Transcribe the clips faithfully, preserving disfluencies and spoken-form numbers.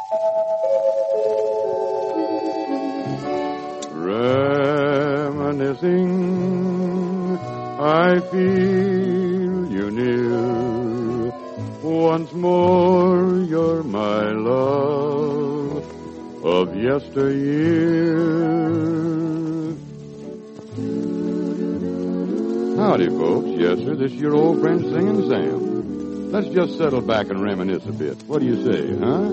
Reminiscing, I feel you near. Once more, you're my love of yesteryear. Howdy, folks. Yes, sir, this is your old friend Singing Sam. Let's just settle back and reminisce a bit. What do you say, huh?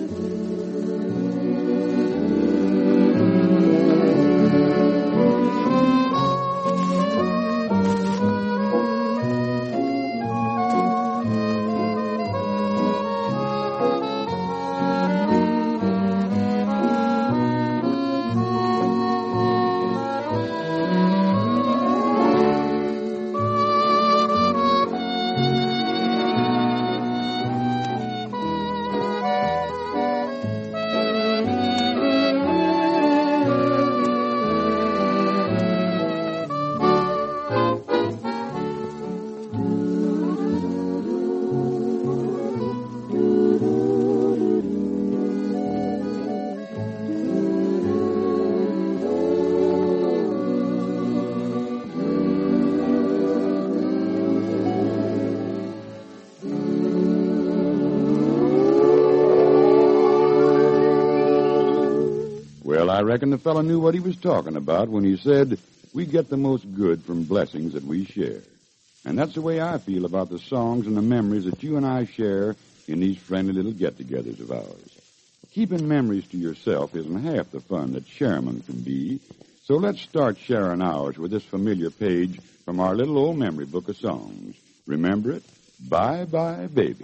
I reckon the fellow knew what he was talking about when he said, we get the most good from blessings that we share. And that's the way I feel about the songs and the memories that you and I share in these friendly little get-togethers of ours. Keeping memories to yourself isn't half the fun that sharing them can be. So let's start sharing ours with this familiar page from our little old memory book of songs. Remember it? Bye Bye Baby.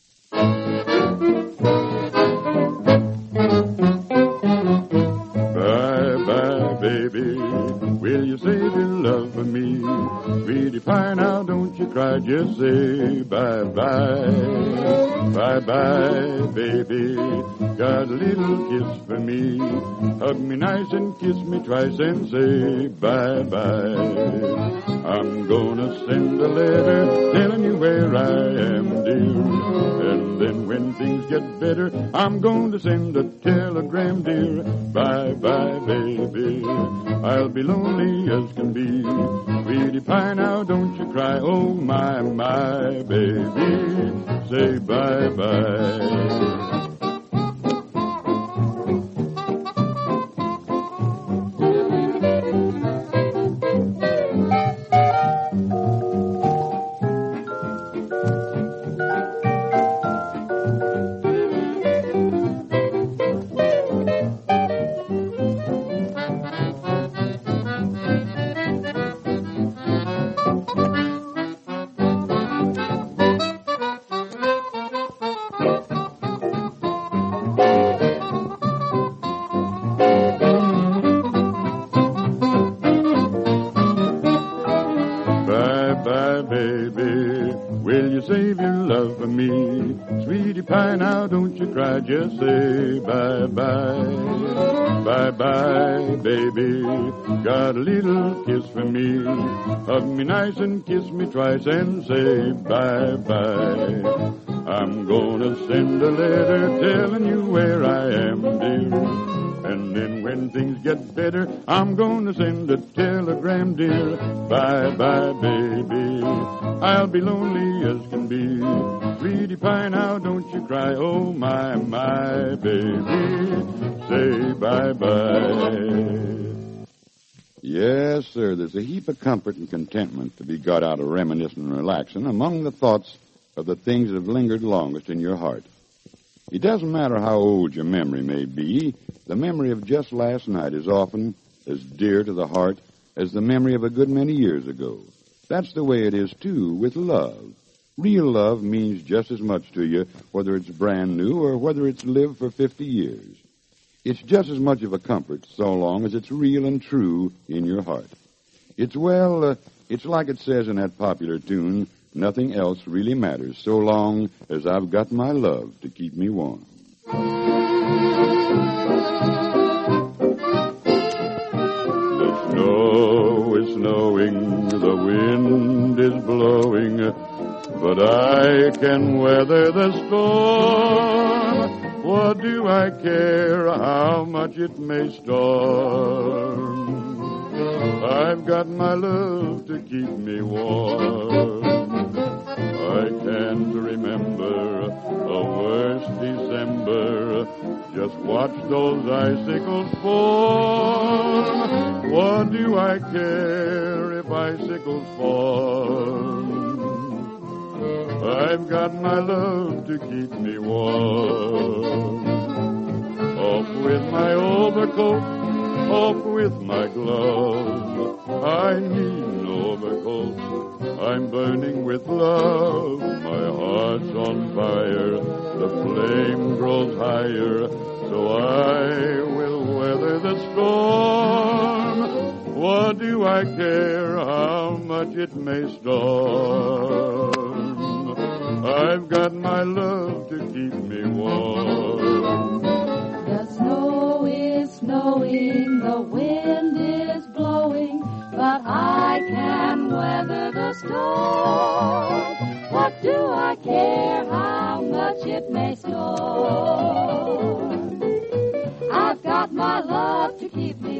Baby, will you save your love for me? Sweetie pie, now don't you cry, just say bye-bye. Bye-bye, baby, got a little kiss for me. Hug me nice and kiss me twice and say bye-bye. I'm gonna send a letter telling you where I am, dear. And then when things get better, I'm going to send a telegram, dear. Bye-bye, baby, I'll be lonely as can be. Sweetie pie, now don't you cry, oh my, my, baby, say bye-bye. Save your love for me. Sweetie pie, now don't you cry, just say bye-bye. Bye-bye, baby, got a little kiss for me. Hug me nice and kiss me twice and say bye-bye. I'm gonna send a letter telling you where I am, dear. And then when things get better, I'm gonna send a telegram, dear. Bye-bye, baby, I'll be lonely as can be. Sweetie pie, now don't you cry, oh my, my, baby, say bye-bye. Yes, sir, there's a heap of comfort and contentment to be got out of reminiscing and relaxing among the thoughts of the things that have lingered longest in your heart. It doesn't matter how old your memory may be, the memory of just last night is often as dear to the heart as the memory of a good many years ago. That's the way it is, too, with love. Real love means just as much to you, whether it's brand new or whether it's lived for fifty years. It's just as much of a comfort so long as it's real and true in your heart. It's, well, uh, it's like it says in that popular tune, nothing else really matters so long as I've got my love to keep me warm. The snow is snowing, the wind is blowing, but I can weather the storm. What do I care how much it may storm? I've got my love to keep me warm. I can't remember a worse December. Just watch those icicles form. What do I care if icicles form? I've got my love to keep me warm. Off with my overcoat, off with my gloves. I need an overcoat, I'm burning with love. My heart's on fire, the flame grows higher, so I will weather the storm. What do I care how much it may storm? I've got my love to keep me warm. The snow is snowing, the wind is blowing, but I can weather the storm. What do I care how much it may storm? I've got my love to keep me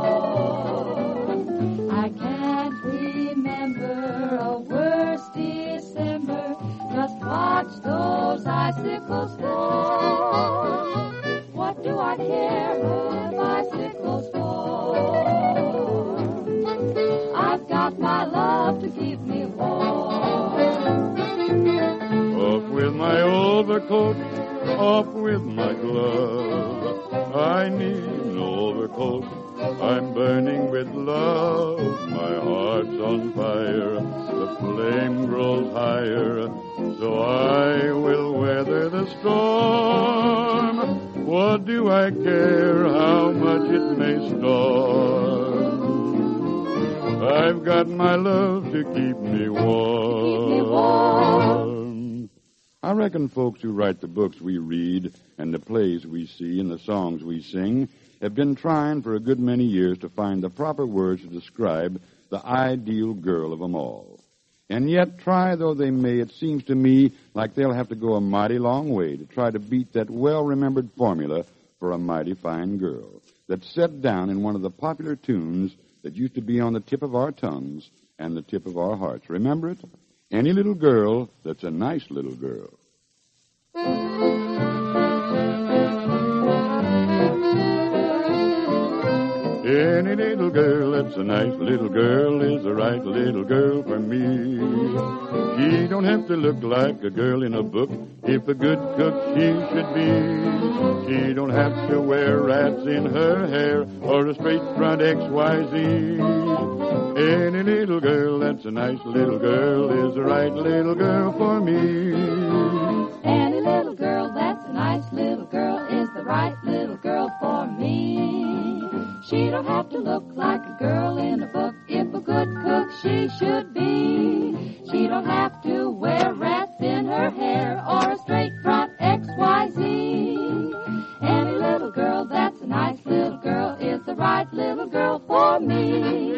warm. I can't remember a worse December. Just watch those icicles fall. What do I care if icicles fall? I've got my love to keep me warm. Off with my overcoat, off with my glove. I need an overcoat, I'm burning with love. My heart's on fire, the flame grows higher, so I will weather the storm. What do I care how much it may storm? I've got my love to keep me warm. Keep me warm. I reckon folks who write the books we read and the plays we see and the songs we sing have been trying for a good many years to find the proper words to describe the ideal girl of them all. And yet, try though they may, it seems to me like they'll have to go a mighty long way to try to beat that well-remembered formula for a mighty fine girl that's set down in one of the popular tunes that used to be on the tip of our tongues and the tip of our hearts. Remember it? Any little girl that's a nice little girl. Any little girl that's a nice little girl is the right little girl for me. She don't have to look like a girl in a book. If a good cook she should be. She don't have to wear rats in her hair or a straight front X Y Z. Any little girl that's a nice little girl is the right little girl for me. Any little girl that's a nice little girl is the right little girl for me. She don't have to look like a girl in a book. If a good cook she should be. She don't have to wear rats in her hair or a straight front X Y Z. Any little girl that's a nice little girl is the right little girl for me.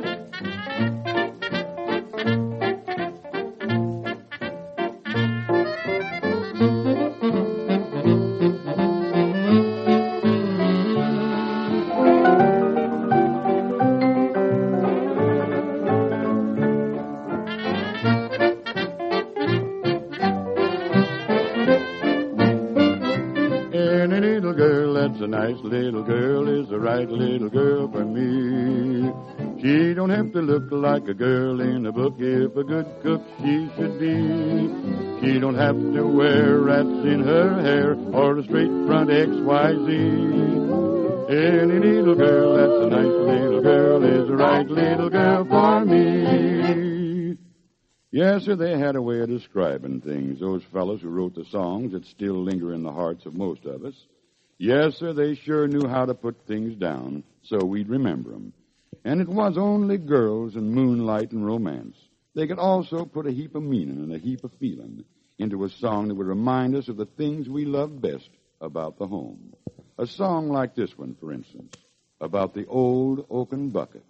A nice little girl is the right little girl for me. She don't have to look like a girl in a book. If a good cook she should be. She don't have to wear rats in her hair or a straight front X Y Z. Any little girl that's a nice little girl is the right little girl for me. Yes, sir, they had a way of describing things, those fellows who wrote the songs that still linger in the hearts of most of us. Yes, sir, they sure knew how to put things down so we'd remember them. And it was only girls and moonlight and romance. They could also put a heap of meaning and a heap of feeling into a song that would remind us of the things we love best about the home. A song like this one, for instance, about the old oaken bucket.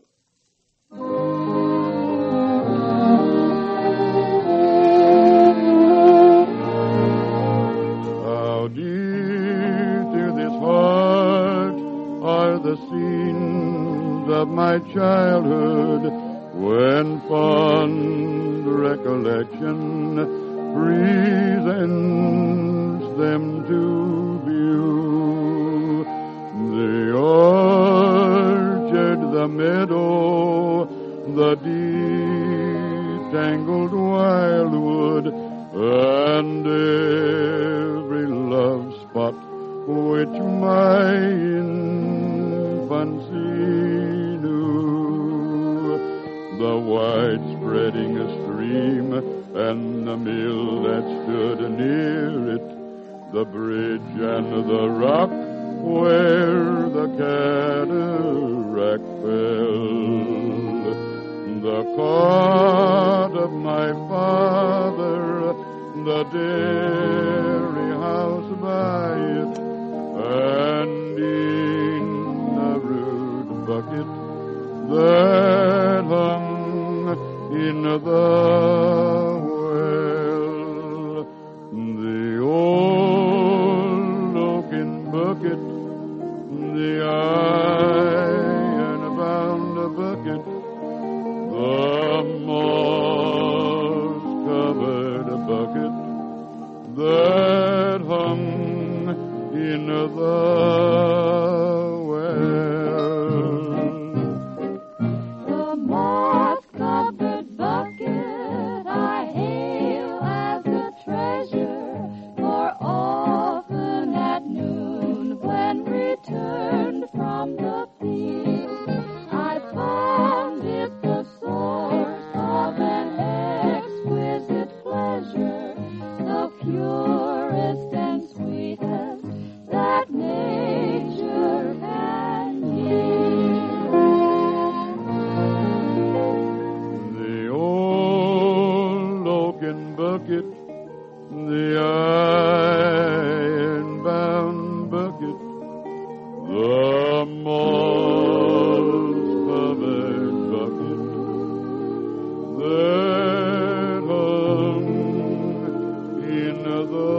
How dear to heart are the scenes of my childhood, when fond recollection presents them to view. The orchard, the meadow, the detangled wildwood, and every love spot which my infancy knew. The wide-spreading stream and the mill that stood near it, the bridge and the rock where the cataract fell, the cot of my father, the dairy house by it, and in a rude bucket that hung in the well, the old oaken bucket, the iron-bound bucket, the moss-covered bucket that hung in the bucket, the iron-bound bucket, the moss-covered bucket that hung in the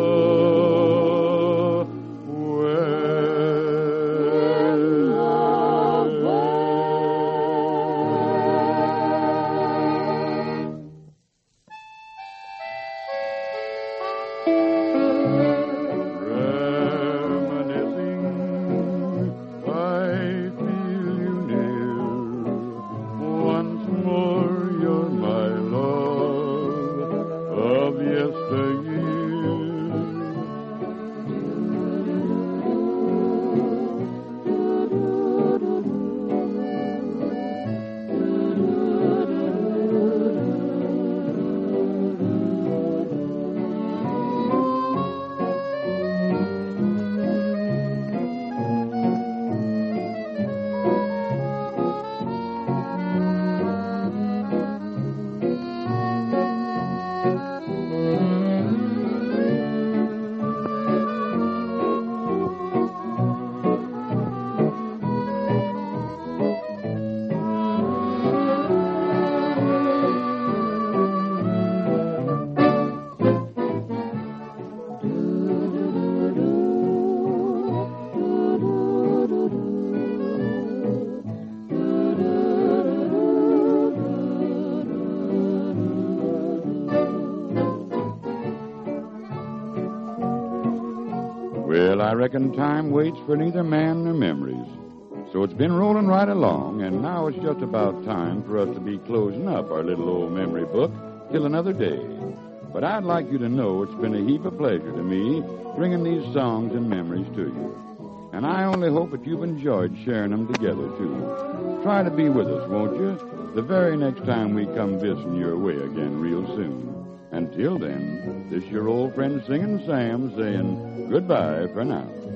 Well, I reckon time waits for neither man nor memories. So it's been rolling right along, and now it's just about time for us to be closing up our little old memory book till another day. But I'd like you to know it's been a heap of pleasure to me bringing these songs and memories to you. And I only hope that you've enjoyed sharing them together, too. Try to be with us, won't you, the very next time we come visiting your way again real soon. Until then, this your old friend Singing Sam saying goodbye for now.